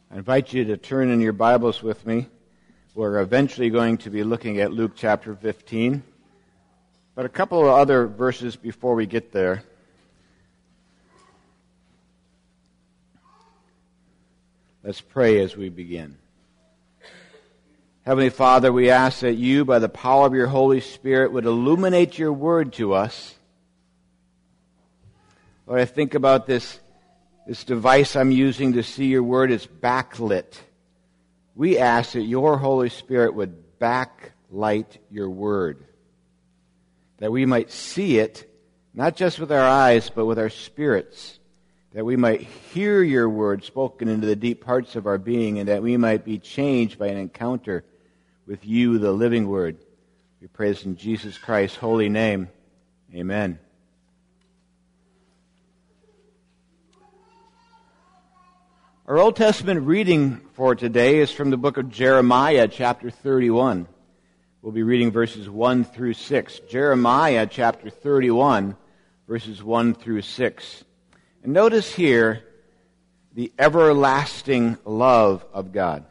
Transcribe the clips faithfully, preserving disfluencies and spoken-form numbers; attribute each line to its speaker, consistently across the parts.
Speaker 1: I invite you to turn in your Bibles with me. We're eventually going to be looking at Luke chapter fifteen. But a couple of other verses before we get there. Let's pray as we begin. Heavenly Father, we ask that you, by the power of your Holy Spirit, would illuminate your word to us. Lord, I think about this This device I'm using to see your word is backlit. We ask that your Holy Spirit would backlight your word, that we might see it, not just with our eyes, but with our spirits, that we might hear your word spoken into the deep parts of our being, and that we might be changed by an encounter with you, the living word. We pray this in Jesus Christ's holy name. Amen. Our Old Testament reading for today is from the book of Jeremiah, chapter thirty-one. We'll be reading verses one through six. Jeremiah, chapter thirty-one, verses one through six. And notice here the everlasting love of God.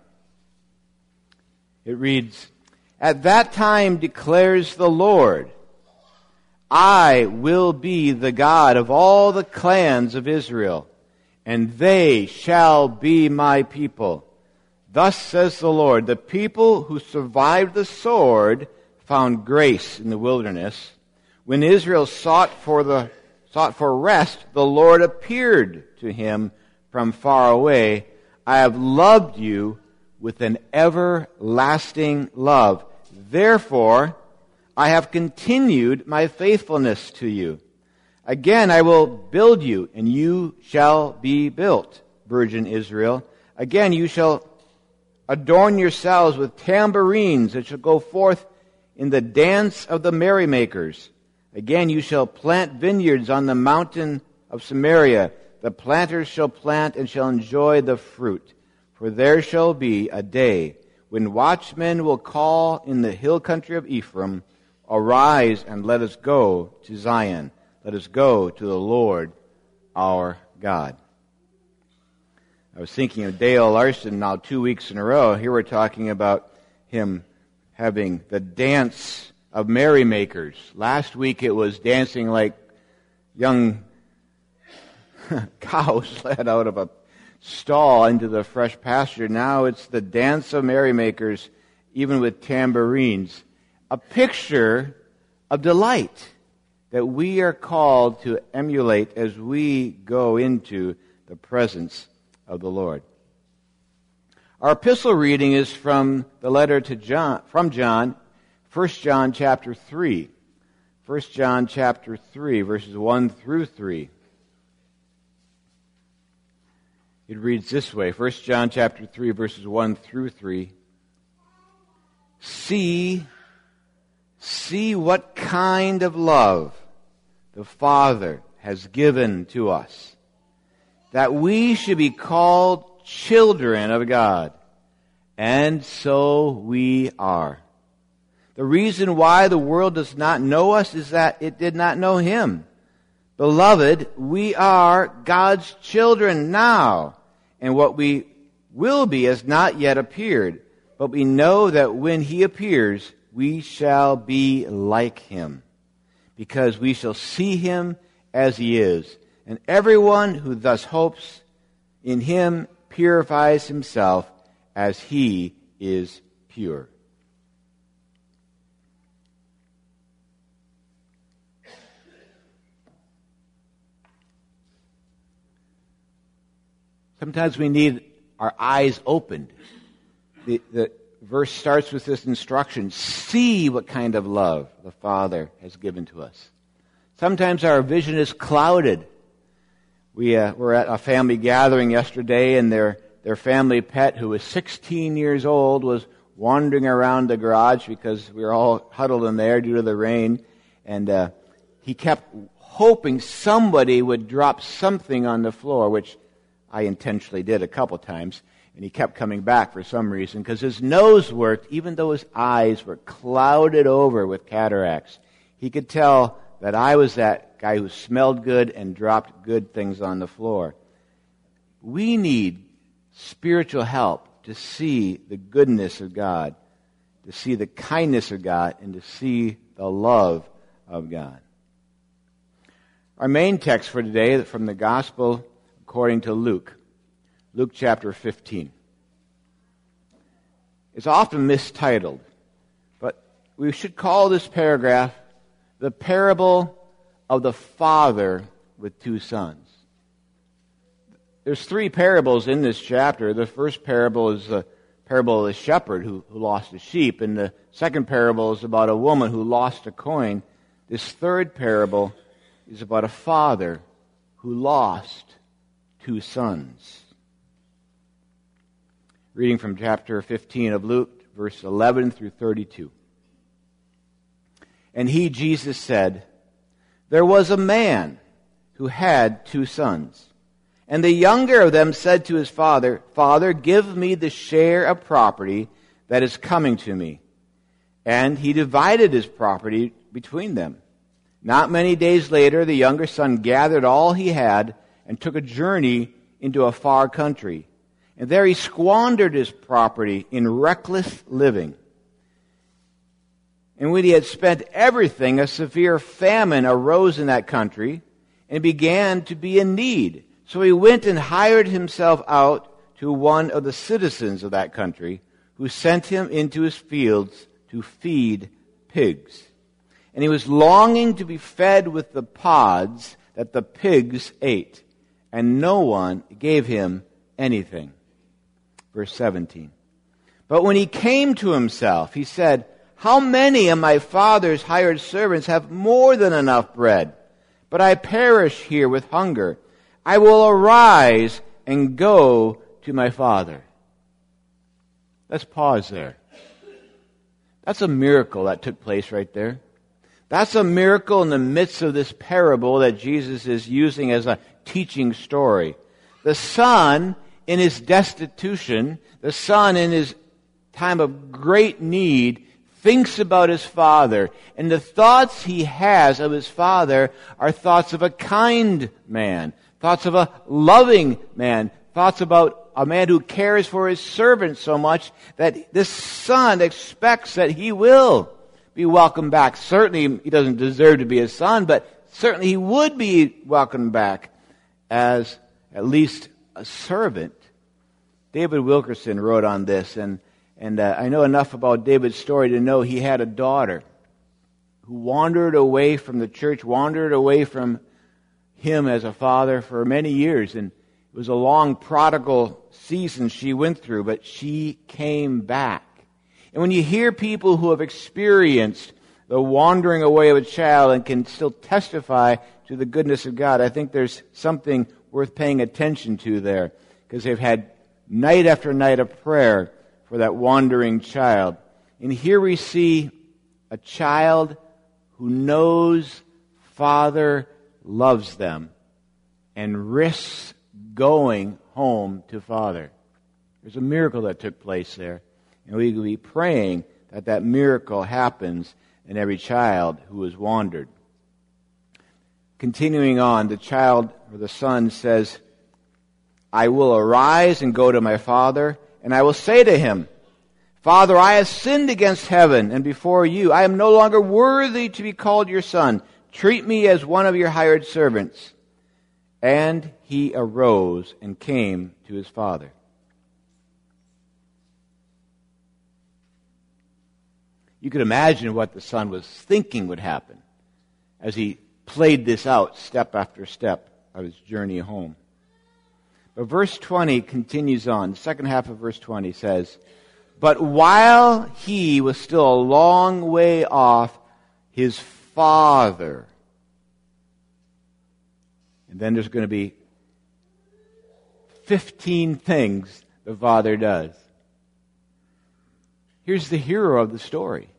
Speaker 1: It reads, "At that time declares the Lord, I will be the God of all the clans of Israel, and they shall be my people. Thus says the Lord, the people who survived the sword found grace in the wilderness. When Israel sought for the sought for rest, the Lord appeared to him from far away. I have loved you with an everlasting love. Therefore, I have continued my faithfulness to you. Again, I will build you, and you shall be built, virgin Israel. Again, you shall adorn yourselves with tambourines that shall go forth in the dance of the merrymakers. Again, you shall plant vineyards on the mountain of Samaria. The planters shall plant and shall enjoy the fruit. For there shall be a day when watchmen will call in the hill country of Ephraim, arise and let us go to Zion. Let us go to the Lord our God." I was thinking of Dale Larson now two weeks in a row. Here we're talking about him having the dance of merrymakers. Last week it was dancing like young cows led out of a stall into the fresh pasture. Now it's the dance of merrymakers, even with tambourines. A picture of delight that we are called to emulate as we go into the presence of the Lord. Our epistle reading is from the letter to John, from John, First John chapter three. First John chapter three, verses one through three. It reads this way, First John chapter three, verses one through three. See See what kind of love the Father has given to us, that we should be called children of God, and so we are. The reason why the world does not know us is that it did not know Him. Beloved, we are God's children now, and what we will be has not yet appeared, but we know that when He appears, we shall be like Him, because we shall see Him as He is. And everyone who thus hopes in Him purifies himself as He is pure. Sometimes we need our eyes opened. The, the verse starts with this instruction, see what kind of love the Father has given to us. Sometimes our vision is clouded. We uh, were at a family gathering yesterday, and their, their family pet, who was sixteen years old, was wandering around the garage because we were all huddled in there due to the rain, and uh, he kept hoping somebody would drop something on the floor, which I intentionally did a couple times. And he kept coming back for some reason because his nose worked, even though his eyes were clouded over with cataracts. He could tell that I was that guy who smelled good and dropped good things on the floor. We need spiritual help to see the goodness of God, to see the kindness of God, and to see the love of God. Our main text for today is from the Gospel according to Luke, Luke chapter fifteen. It's often mistitled, but we should call this paragraph the parable of the father with two sons. There's three parables in this chapter. The first parable is the parable of the shepherd who, who lost a sheep, and the second parable is about a woman who lost a coin. This third parable is about a father who lost two sons. Reading from chapter fifteen of Luke, verse eleven through thirty-two. And he, Jesus, said, "There was a man who had two sons. And the younger of them said to his father, 'Father, give me the share of property that is coming to me.' And he divided his property between them. Not many days later, the younger son gathered all he had and took a journey into a far country. And there he squandered his property in reckless living. And when he had spent everything, a severe famine arose in that country and began to be in need. So he went and hired himself out to one of the citizens of that country, who sent him into his fields to feed pigs. And he was longing to be fed with the pods that the pigs ate, and no one gave him anything." Verse seventeen. "But when he came to himself, he said, 'How many of my father's hired servants have more than enough bread? But I perish here with hunger. I will arise and go to my father.'" Let's pause there. That's a miracle that took place right there. That's a miracle in the midst of this parable that Jesus is using as a teaching story. The son, in his destitution, the son in his time of great need, thinks about his father. And the thoughts he has of his father are thoughts of a kind man, thoughts of a loving man, thoughts about a man who cares for his servants so much that this son expects that he will be welcomed back. Certainly he doesn't deserve to be his son, but certainly he would be welcomed back as at least a servant. David Wilkerson wrote on this, and, and uh, I know enough about David's story to know he had a daughter who wandered away from the church, wandered away from him as a father for many years, and it was a long prodigal season she went through, but she came back. And when you hear people who have experienced the wandering away of a child and can still testify to the goodness of God, I think there's something worth paying attention to there, because they've had night after night of prayer for that wandering child. And here we see a child who knows Father loves them and risks going home to Father. There's a miracle that took place there. And we will be praying that that miracle happens in every child who has wandered. Continuing on, the child, or the son, says, "I will arise and go to my father, and I will say to him, 'Father, I have sinned against heaven and before you. I am no longer worthy to be called your son. Treat me as one of your hired servants.' And he arose and came to his father." You could imagine what the son was thinking would happen as he played this out step after step of his journey home. But verse twenty continues on. The second half of verse twenty says, "But while he was still a long way off, his father..." And then there's going to be fifteen things the father does. Here's the hero of the story.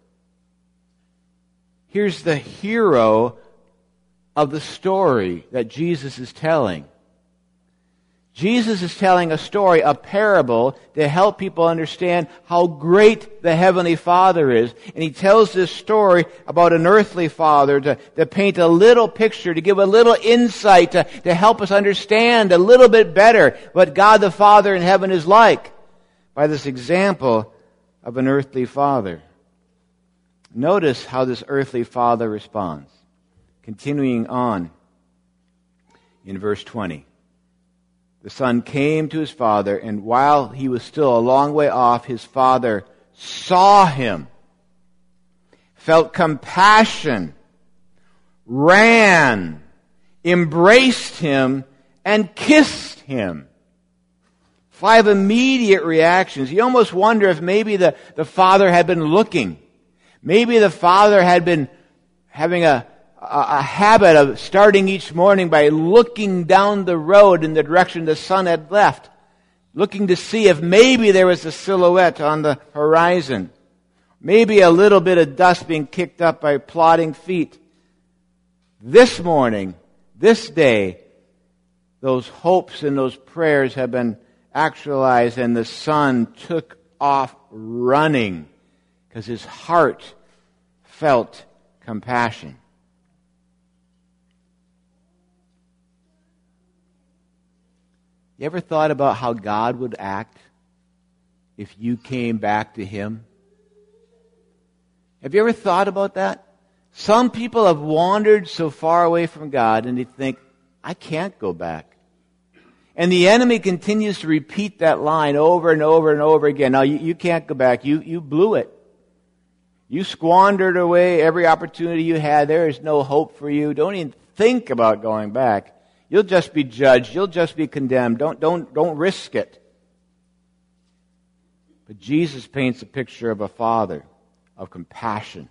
Speaker 1: Here's the hero of the story that Jesus is telling. Jesus is telling a story, a parable, to help people understand how great the Heavenly Father is. And he tells this story about an earthly father to, to paint a little picture, to give a little insight, to, to help us understand a little bit better what God the Father in heaven is like by this example of an earthly father. Notice how this earthly father responds. Continuing on in verse twenty. The son came to his father, and while he was still a long way off, his father saw him, felt compassion, ran, embraced him, and kissed him. Five immediate reactions. You almost wonder if maybe the, the father had been looking. Maybe the father had been having a a habit of starting each morning by looking down the road in the direction the sun had left, looking to see if maybe there was a silhouette on the horizon, maybe a little bit of dust being kicked up by plodding feet. This morning, this day, those hopes and those prayers have been actualized, and the son took off running because his heart felt compassion. You ever thought about how God would act if you came back to Him? Have you ever thought about that? Some people have wandered so far away from God and they think, I can't go back. And the enemy continues to repeat that line over and over and over again. No, you, you can't go back. You, you blew it. You squandered away every opportunity you had. There is no hope for you. Don't even think about going back. You'll just be judged. You'll just be condemned. Don't, don't, don't risk it. But Jesus paints a picture of a father of compassion.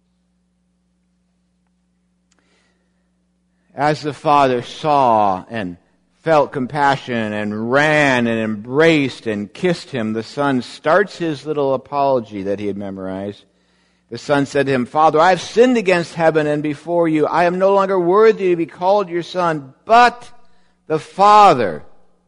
Speaker 1: As the father saw and felt compassion and ran and embraced and kissed him, the son starts his little apology that he had memorized. The son said to him, Father, I have sinned against heaven and before you. I am no longer worthy to be called your son. But the father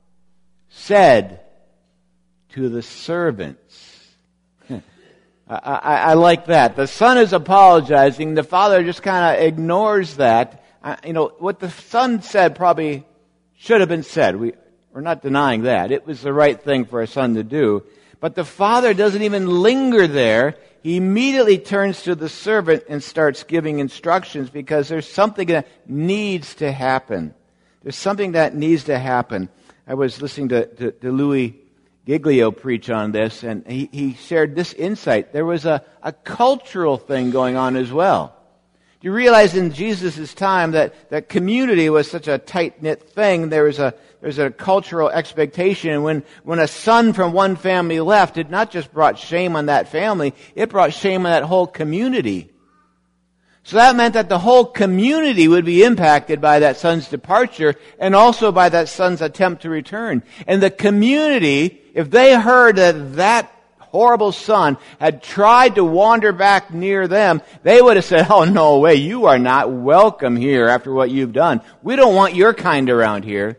Speaker 1: said to the servants. I, I, I like that. The son is apologizing. The father just kind of ignores that. I, you know, what the son said probably should have been said. We, we're not denying that. It was the right thing for a son to do. But the father doesn't even linger there. He immediately turns to the servant and starts giving instructions because there's something that needs to happen. There's something that needs to happen. I was listening to, to, to Louis Giglio preach on this, and he, he shared this insight. There was a, a cultural thing going on as well. Do you realize in Jesus' time that, that community was such a tight-knit thing? There was a There's a cultural expectation. And when, when a son from one family left, it not just brought shame on that family, it brought shame on that whole community. So that meant that the whole community would be impacted by that son's departure and also by that son's attempt to return. And the community, if they heard that that horrible son had tried to wander back near them, they would have said, oh, no way, you are not welcome here after what you've done. We don't want your kind around here.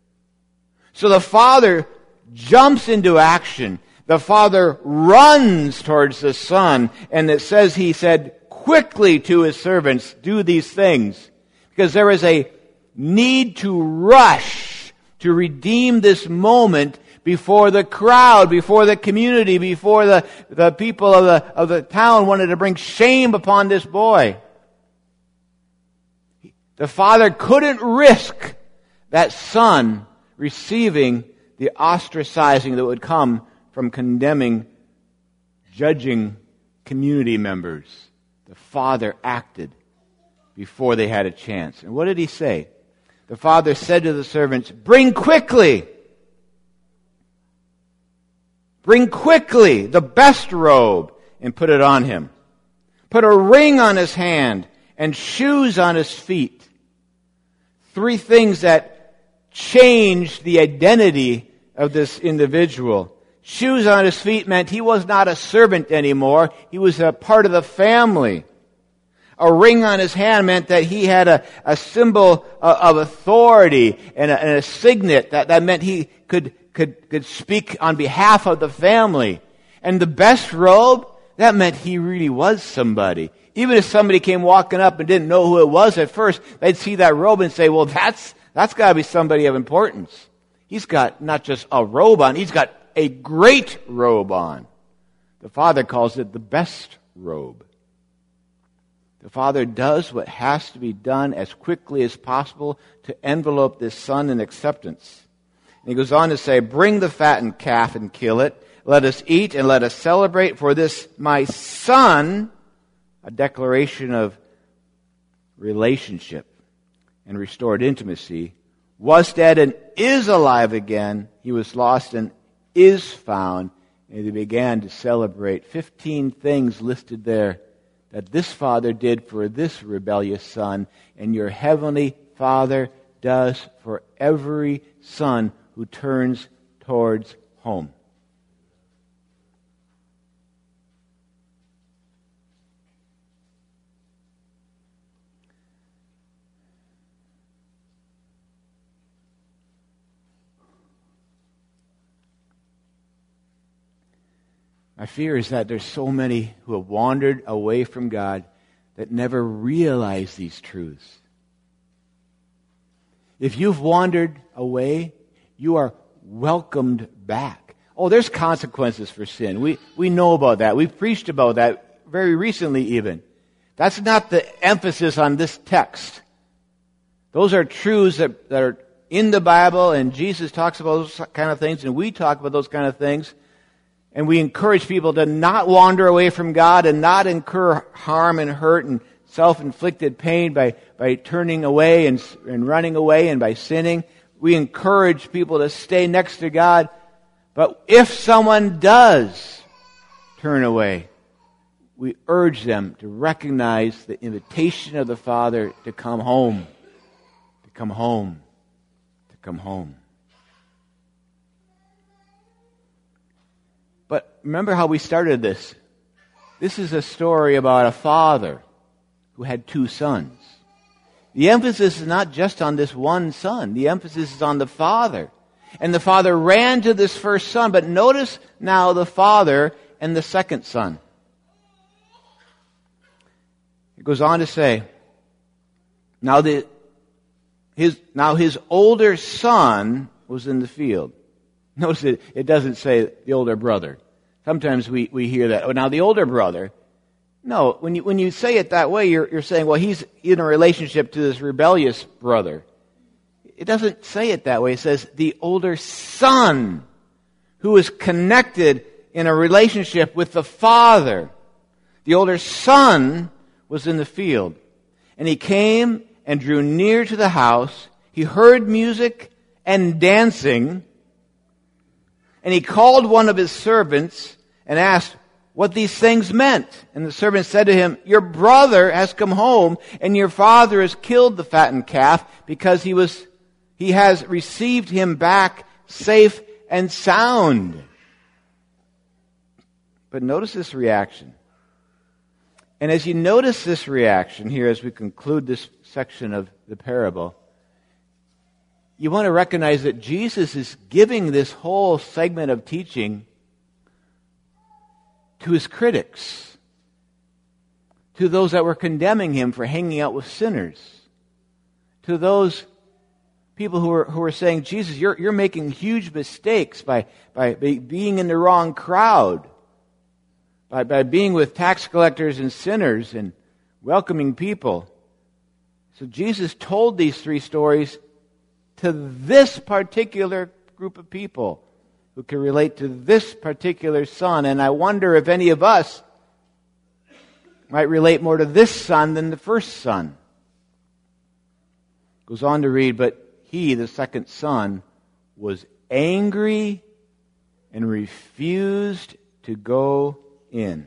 Speaker 1: So the father jumps into action. The father runs towards the son, and it says he said quickly to his servants, do these things. Because there is a need to rush to redeem this moment before the crowd, before the community, before the, the people of the, of the town wanted to bring shame upon this boy. The father couldn't risk that son receiving the ostracizing that would come from condemning, judging community members. The father acted before they had a chance. And what did he say? The father said to the servants, bring quickly, bring quickly the best robe and put it on him. Put a ring on his hand and shoes on his feet. Three things that changed the identity of this individual. Shoes on his feet meant he was not a servant anymore. He was a part of the family. A ring on his hand meant that he had a, a symbol of, of authority and a, and a signet. That, that meant he could, could, could speak on behalf of the family. And the best robe, that meant he really was somebody. Even if somebody came walking up and didn't know who it was at first, they'd see that robe and say, well, that's, that's gotta be somebody of importance. He's got not just a robe on, he's got a great robe on. The Father calls it the best robe. The Father does what has to be done as quickly as possible to envelope this Son in acceptance. And he goes on to say, bring the fattened calf and kill it. Let us eat and let us celebrate, for this my Son, a declaration of relationship and restored intimacy, was dead and is alive again. He was lost and is found. And they began to celebrate fifteen things listed there that this Father did for this rebellious son, and your heavenly Father does for every son who turns towards home. My fear is that there's so many who have wandered away from God that never realize these truths. If you've wandered away, you are welcomed back. Oh, there's consequences for sin. We, we know about that. We've preached about that very recently even. That's not the emphasis on this text. Those are truths that, that are in the Bible, and Jesus talks about those kind of things, and we talk about those kind of things. And we encourage people to not wander away from God and not incur harm and hurt and self-inflicted pain by, by turning away and, and running away and by sinning. We encourage people to stay next to God. But if someone does turn away, we urge them to recognize the invitation of the Father to come home, to come home, to come home. But remember how we started this. This is a story about a father who had two sons. The emphasis is not just on this one son. The emphasis is on the father. And the father ran to this first son. But notice now the father and the second son. It goes on to say, now the his now his older son was in the field. Notice it, it doesn't say the older brother. Sometimes we, we hear that. Oh, now the older brother. No, when you when you say it that way, you're you're saying, well, he's in a relationship to this rebellious brother. It doesn't say it that way. It says the older son who is connected in a relationship with the father. The older son was in the field. And he came and drew near to the house. He heard music and dancing. And he called one of his servants and asked what these things meant. And the servant said to him, your brother has come home, and your father has killed the fattened calf because he was he has received him back safe and sound. But notice this reaction. And as you notice this reaction here as we conclude this section of the parable, you want to recognize that Jesus is giving this whole segment of teaching to his critics, to those that were condemning him for hanging out with sinners, to those people who were who were saying, Jesus, you're you're making huge mistakes by by, by being in the wrong crowd, by by being with tax collectors and sinners and welcoming people. So Jesus told these three stories to this particular group of people who can relate to this particular son. And I wonder if any of us might relate more to this son than the first son. Goes on to read, but he, the second son, was angry and refused to go in.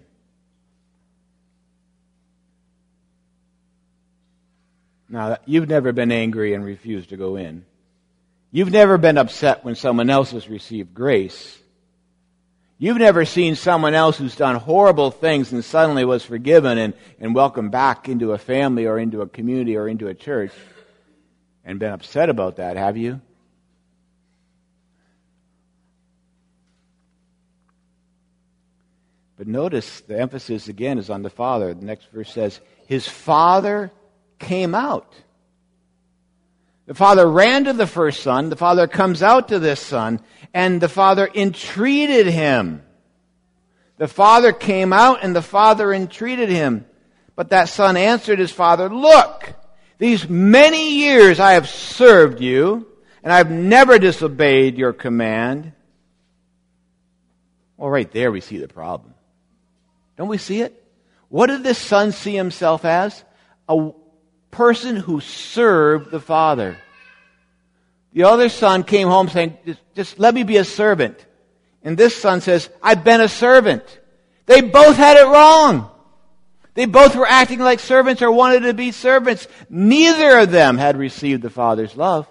Speaker 1: Now, you've never been angry and refused to go in. You've never been upset when someone else has received grace. You've never seen someone else who's done horrible things and suddenly was forgiven and, and welcomed back into a family or into a community or into a church and been upset about that, have you? But notice the emphasis again is on the Father. The next verse says, His Father came out. The Father ran to the first son. The Father comes out to this son, and the Father entreated him. The Father came out, and the Father entreated him. But that son answered his father, Look, these many years I have served you, and I have never disobeyed your command. Well, right there we see the problem. Don't we see it? What did this son see himself as? A person who served the Father. The other son came home saying, just, just let me be a servant. And this son says, I've been a servant. They both had it wrong. They both were acting like servants or wanted to be servants. Neither of them had received the Father's love.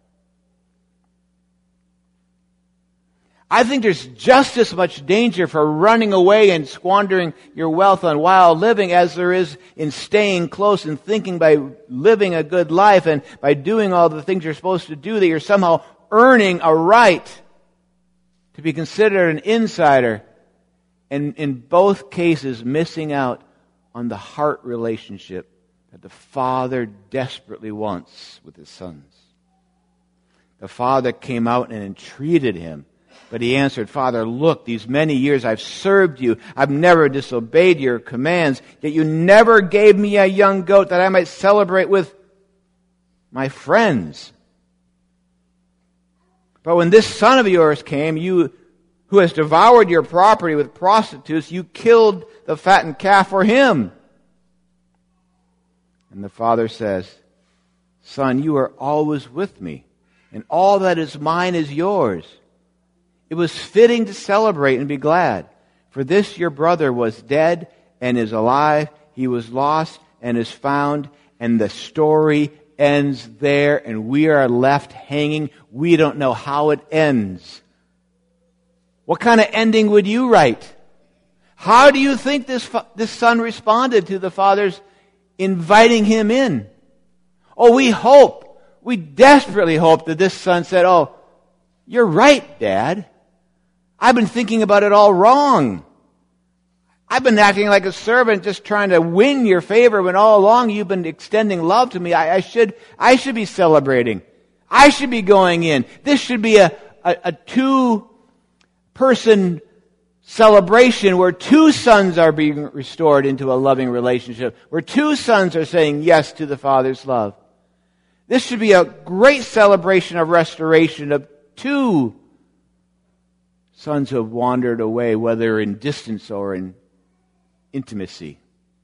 Speaker 1: I think there's just as much danger for running away and squandering your wealth on wild living as there is in staying close and thinking by living a good life and by doing all the things you're supposed to do that you're somehow earning a right to be considered an insider, and in both cases missing out on the heart relationship that the Father desperately wants with His sons. The Father came out and entreated him. But he answered, Father, look, these many years I've served you. I've never disobeyed your commands. Yet you never gave me a young goat that I might celebrate with my friends. But when this son of yours came, you who has devoured your property with prostitutes, you killed the fattened calf for him. And the father says, Son, you are always with me, and all that is mine is yours. It was fitting to celebrate and be glad. For this your brother was dead and is alive. He was lost and is found. And the story ends there, and we are left hanging. We don't know how it ends. What kind of ending would you write? How do you think this, this son responded to the father's inviting him in? Oh, we hope, we desperately hope that this son said, Oh, you're right, Dad. I've been thinking about it all wrong. I've been acting like a servant just trying to win your favor when all along you've been extending love to me. I, I should I should be celebrating. I should be going in. This should be a, a, a two-person celebration where two sons are being restored into a loving relationship, where two sons are saying yes to the Father's love. This should be a great celebration of restoration of two sons who have wandered away, whether in distance or in intimacy.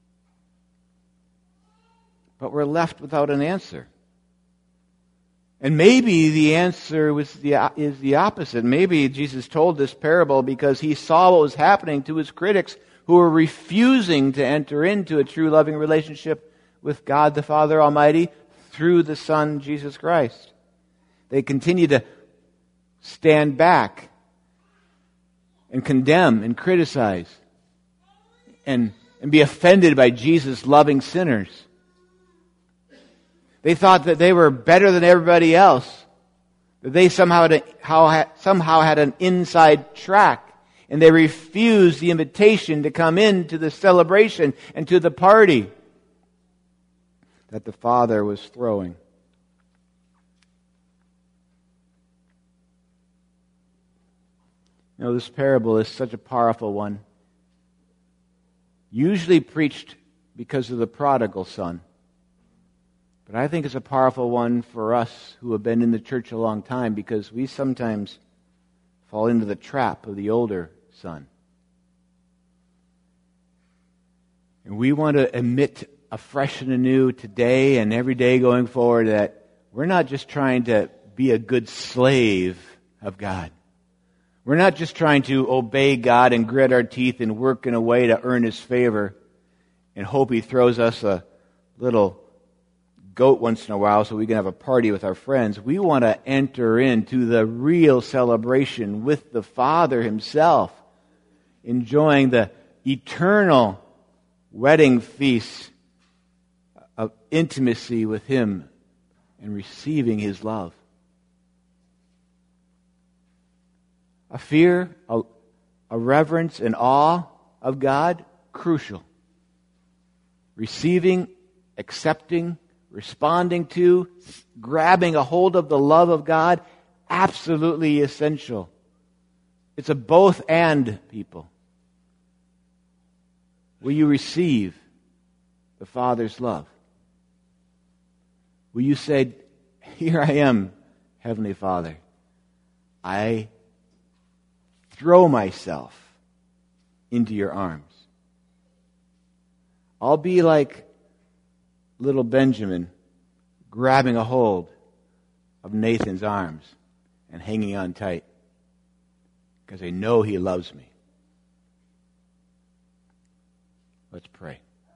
Speaker 1: But we're left without an answer. And maybe the answer was the, is the opposite. Maybe Jesus told this parable because he saw what was happening to his critics who were refusing to enter into a true loving relationship with God the Father Almighty through the Son, Jesus Christ. They continue to stand back and condemn and criticize and, and be offended by Jesus loving sinners. They thought that they were better than everybody else, that they somehow had, a, how, somehow had an inside track, and they refused the invitation to come in to the celebration and to the party that the Father was throwing. You know, this parable is such a powerful one. Usually preached because of the prodigal son. But I think it's a powerful one for us who have been in the church a long time because we sometimes fall into the trap of the older son. And we want to admit afresh and anew today and every day going forward that we're not just trying to be a good slave of God. We're not just trying to obey God and grit our teeth and work in a way to earn His favor and hope He throws us a little goat once in a while so we can have a party with our friends. We want to enter into the real celebration with the Father Himself enjoying the eternal wedding feast of intimacy with Him and receiving His love. A fear, a, a reverence, and awe of God, crucial. Receiving, accepting, responding to, grabbing a hold of the love of God, absolutely essential. It's a both and, people. Will you receive the Father's love? Will you say, here I am, Heavenly Father. I throw myself into your arms. I'll be like little Benjamin grabbing a hold of Nathan's arms and hanging on tight because I know he loves me. Let's pray.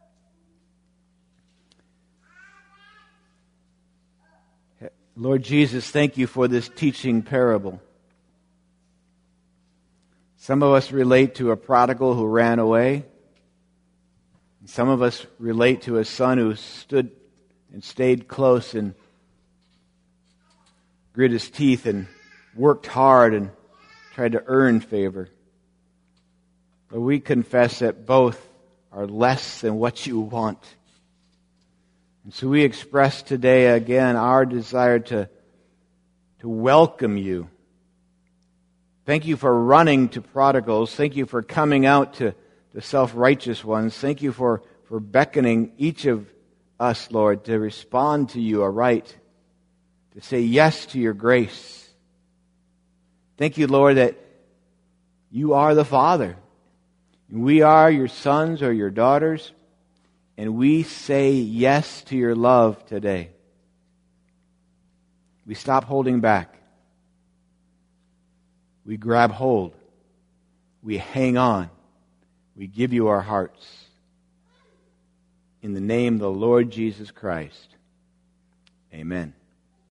Speaker 1: Lord Jesus, thank you for this teaching parable. Some of us relate to a prodigal who ran away. Some of us relate to a son who stood and stayed close and grit his teeth and worked hard and tried to earn favor. But we confess that both are less than what you want. And so we express today again our desire to, to welcome you. Thank you for running to prodigals. Thank you for coming out to the self-righteous ones. Thank you for, for beckoning each of us, Lord, to respond to you aright, to say yes to your grace. Thank you, Lord, that you are the Father. We are your sons or your daughters, and we say yes to your love today. We stop holding back. We grab hold. We hang on. We give you our hearts. In the name of the Lord Jesus Christ. Amen.